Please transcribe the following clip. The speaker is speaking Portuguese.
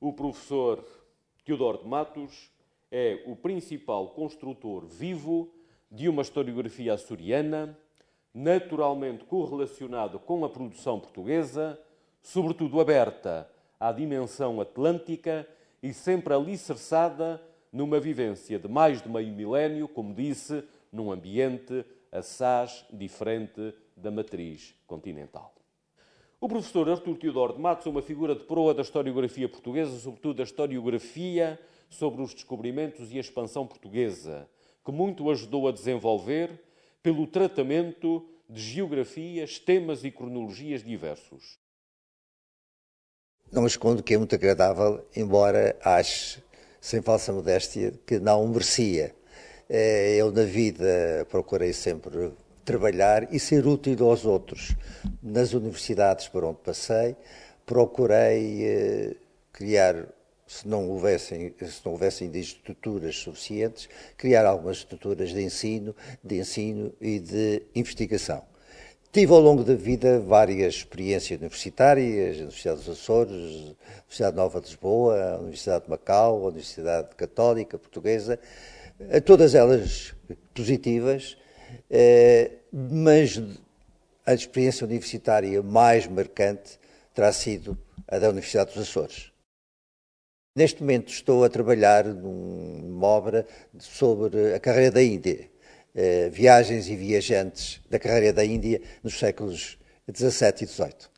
O professor Teodoro de Matos é o principal construtor vivo de uma historiografia açoriana, naturalmente correlacionada com a produção portuguesa, sobretudo aberta à dimensão atlântica e sempre alicerçada numa vivência de mais de meio milénio, como disse, num ambiente assaz diferente da matriz continental. O professor Artur Teodoro de Matos é uma figura de proa da historiografia portuguesa, sobretudo da historiografia sobre os descobrimentos e a expansão portuguesa, que muito ajudou a desenvolver pelo tratamento de geografias, temas e cronologias diversos. Não escondo que é muito agradável, embora ache, sem falsa modéstia, que não merecia. Eu na vida procurei sempre trabalhar e ser útil aos outros. Nas universidades por onde passei, procurei criar, se não houvessem estruturas suficientes, criar algumas estruturas de ensino e de investigação. Tive ao longo da vida várias experiências universitárias, a Universidade dos Açores, a Universidade Nova de Lisboa, a Universidade de Macau, a Universidade Católica Portuguesa, todas elas positivas, mas a experiência universitária mais marcante terá sido a da Universidade dos Açores. Neste momento estou a trabalhar numa obra sobre a carreira da Índia. Viagens e viajantes da carreira da Índia nos séculos XVII e XVIII.